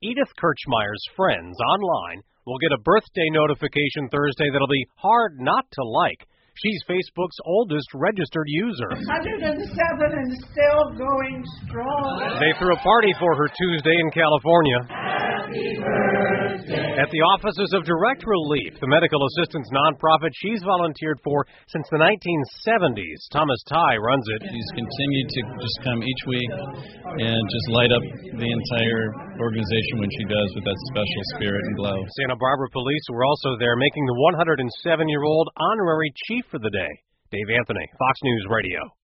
Edith Kirchmeyer's friends online will get a birthday notification Thursday that'll be hard not to like. She's Facebook's oldest registered user. 107 and still going strong. They threw a party for her Tuesday in California. Happy birthday. At the offices of Direct Relief, the medical assistance nonprofit she's volunteered for since the 1970s. Thomas Ty runs it. He's continued to just come each week and just light up the entire organization when she does with that special spirit and glow. Santa Barbara police were also there, making the 107-year-old honorary chief for the day. Dave Anthony, Fox News Radio.